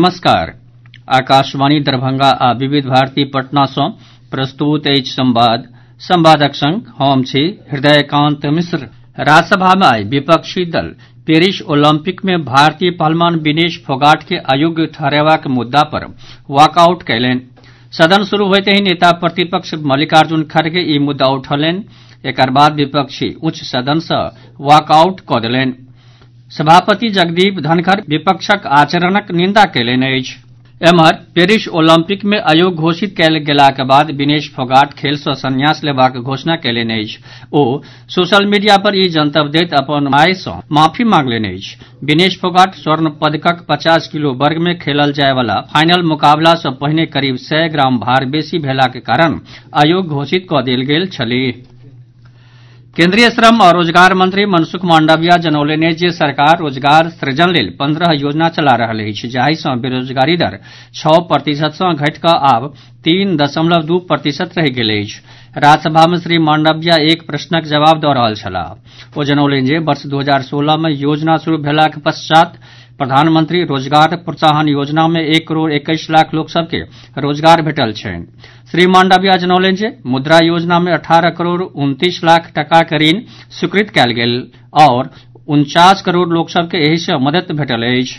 नमस्कार। आकाशवाणी दरभंगा आ विविध भारती पटना सँ प्रस्तुत अछि संवादक संग हम छी हृदयकांत मिश्र। राज्यसभा में आइ विपक्षी दल पेरिस ओलंपिक में भारतीय पहलवान विनेश फोगाट के अयोग्य ठहरेबाक मुद्दा पर वॉकआउट कयलनि। सदन शुरू होइते ही नेता प्रतिपक्ष मल्लिकार्जुन खड़गे ई मुद्दा उठौलनि। एकर बाद विपक्षी उच्च सदन सँ वॉकआउट कऽ देलनि। सभापति जगदीप धनखड़ विपक्षक आचरणक निंदा कयलनि अछि। एम्हर पेरिस ओलंपिक में अयोग्य घोषित कयल गेलाक बाद विनेश फोगाट खेल सँ संन्यास लेबाक घोषणा कयलनि अछि। ओ सोशल मीडिया पर ई जनतब दैत अपन माय सँ माफी मांगलनि अछि। विनेश फोगाट स्वर्ण पदकक 50 किलो वर्ग में खेलल जाय वाला फाइनल मुकाबला सँ पहिने करीब 100 ग्राम भार बेसी भेलाक कारण अयोग्य घोषित कऽ देल गेल छलीह। केंद्रीय श्रम और रोजगार मंत्री मनसुख मांडविया जनौलनि अछि जे सरकार रोजगार सृजन लेल 15 योजना चला रहल अछि, जाहि सँ बेरोजगारी दर 6% सँ घटि कऽ आब 3.2% रहि गेल अछि। राज्यसभा में श्री मांडविया एक प्रश्नक जवाब दऽ रहल छलाह। ओ जनौलनि जे वर्ष 2016 में योजना शुरू भेलाक पश्चात प्रधानमंत्री रोजगार प्रोत्साहन योजना में 1 करोड़ 21 लाख लोक सभ के रोजगार भेटल छनि। श्री मांडविया जनौलनि जे मुद्रा योजना में 18 करोड़ 29 लाख टका के ऋण स्वीकृत कयल गेल आओर 49 करोड़ लोक सभ के एहि सँ मदद भेटल अछि।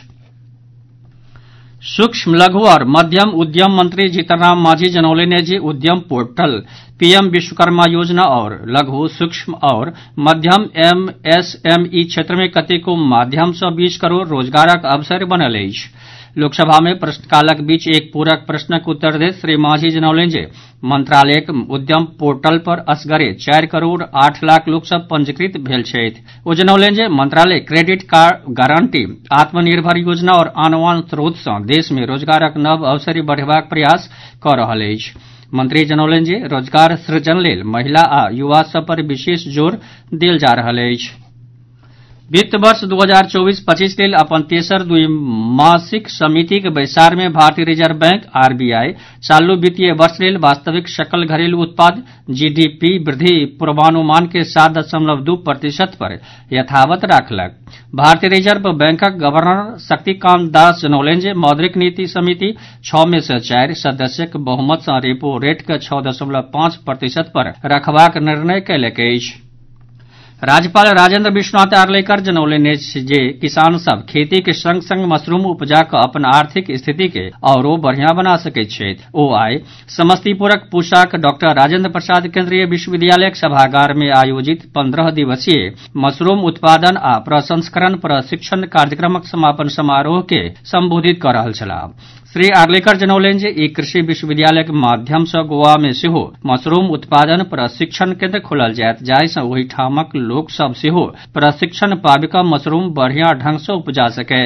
सूक्ष्म लघु और मध्यम उद्यम मंत्री जीतनराम मांझी जनौलनि जे उद्यम पोर्टल पीएम विश्वकर्मा योजना और लघु सूक्ष्म और मध्यम एमएसएमई क्षेत्र में कतेको माध्यम सँ 20 करोड़ रोजगारक अवसर बनल अछि। लोकसभा में प्रश्नकालक बीच एक पूरक प्रश्नक उत्तर दैत श्री मांझी जनौलनि जे मंत्रालयक उद्यम पोर्टल पर असगरे 4 करोड़ 8 लाख लोक सभ पंजीकृत भेल छथि। ओ जनौलनि जे मंत्रालय क्रेडिट कार्ड गारंटी, आत्मनिर्भर योजना और आन स्रोत सँ देश में रोजगारक नव अवसर बढ़ेबाक प्रयास कऽ रहल अछि। मंत्री जनौलनि जे रोजगार सृजन लेल महिला आ युवा सभ पर विशेष जोर देल जा रहल अछि। वित्त वर्ष 2024-25 लेल अपन तेसर द्विमासिक समितिक बैसार में भारतीय रिजर्व बैंक आरबीआई चालू वित्तीय वर्ष लेल वास्तविक सकल घरेलू उत्पाद जीडीपी वृद्धि पूर्वानुमान के 7.2% पर यथावत राखलक। भारतीय रिजर्व बैंकक गवर्नर शक्तिकांत दास जनौलनि जे मौद्रिक नीति समिति 6 में सँ 4 सदस्यक बहुमत सँ रेपो रेट के 6.5% पर रखबाक निर्णय कयलक अछि। राज्यपाल राजेन्द्र विश्वनाथ आर्लेकर जनौलनि अछि जे किसान सभ खेती के संग संग मशरूम उपजा कऽ अपन आर्थिक स्थिति के औरो बढ़िया बना सकैत छथि। ओ आइ समस्तीपुरक पूसाक डॉक्टर राजेन्द्र प्रसाद केन्द्रीय विश्वविद्यालयक सभागार में आयोजित 15 दिवसीय मशरूम उत्पादन आ प्रसंस्करण प्रशिक्षण कार्यक्रमक समापन समारोह के संबोधित कऽ रहल छलाह। श्री आर्लेकर जनौलनि जे ई कृषि विश्वविद्यालयक माध्यम सँ गोवा में सेहो मशरूम उत्पादन प्रशिक्षण केन्द्र खोलल जायत, जाहि सँ ओहि ठामक लोक सभ सेहो प्रशिक्षण पाबि कऽ मशरूम बढ़िया ढंग सँ उपजा सकय।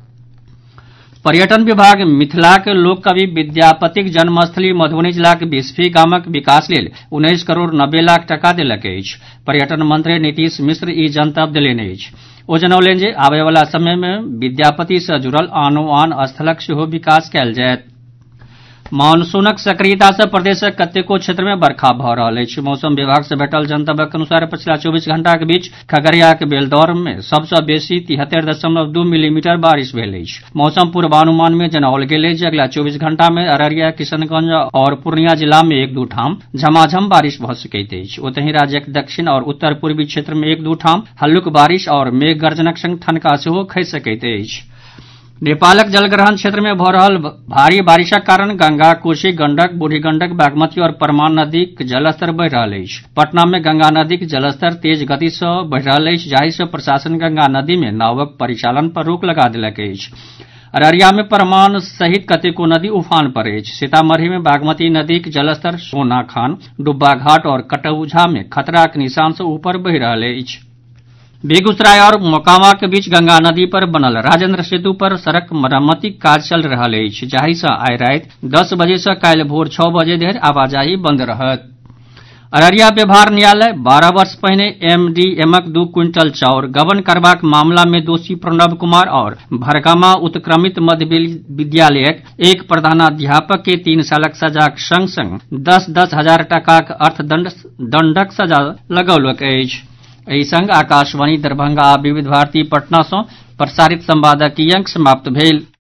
पर्यटन विभाग मिथिलाक लोक कवि विद्यापतिक जन्मस्थली मधुबनी जिलाक बिस्फी गामक विकास लेल 19 करोड़ 90 लाख टका देलक अछि। पर्यटन मंत्री नीतीश मिश्र ई जनतब देलनि अछि। ओ जनौलनि जे आबय वाला समय में विद्यापति सँ जुड़ल आन स्थलक सेहो विकास कयल जायत। मानसूनक सक्रियता सँ प्रदेशक कतेको क्षेत्र में बरखा भऽ रहल अछि। मौसम विभाग सँ भेटल जनतबक अनुसार पछिला 24 घंटाक बीच खगड़ियाक बेलदौर में सबसँ बेसी 73.2 मिलीमीटर बारिश भेल अछि। मौसम पूर्वानुमान में जनाओल गेल अछि जे अगिला 24 घंटा में अररिया, किशनगंज और पूर्णिया जिला में 1-2 ठाम झमाझम बारिश भऽ सकैत अछि। ओतहि राज्यक दक्षिण और उत्तर पूर्वी क्षेत्र में 1-2 ठाम हल्लुक बारिश और मेघ गर्जनक संग ठनका सेहो खसि सकैत अछि। नेपालक जलग्रहण क्षेत्र में भऽ रहल भारी बारिशक कारण गंगा, कोसी, गंडक, बूढ़ी गंडक, बागमती और परमान नदीक जलस्तर बढ़ि रहल अछि। पटना में गंगा नदीक जलस्तर तेज गति सँ बढ़ि रहल अछि, जाहि सँ प्रशासन गंगा नदी में नावक परिचालन पर रोक लगा देलक अछि। अररिया में परमान सहित कतेको नदी उफान पर अछि। सीतामढ़ी में बागमती नदीक जलस्तर सोनाखान, डुब्बा घाट और कटौझा में खतराक निशान सँ ऊपर बहि रहल अछि। बेगूसराय और मोकामा के बीच गंगा नदी पर बनल राजेंद्र सेतु पर सड़क मरम्मतिक काज चल रहल अछि, जाहि सँ आइ राति 10 बजे सँ काल्हि भोर 6 बजे धरि आवाजाही बंद रहत। अररिया व्यवहार न्यायालय 12 वर्ष पहिने एमडीएमक 2 क्विंटल चाउर गबन करबाक मामला में दोषी प्रणव कुमार और भरगामा उत्क्रमित मध्य विद्यालयक एक प्रधानाध्यापक के 3 सालक सजाक संग संग 10-10 हजार टाकाक अर्थदंडक सजा लगौलक अछि। एहि संग आकाशवाणी दरभंगा आ विविध भारती पटना सँ प्रसारित संवादक ई अंक समाप्त भेल।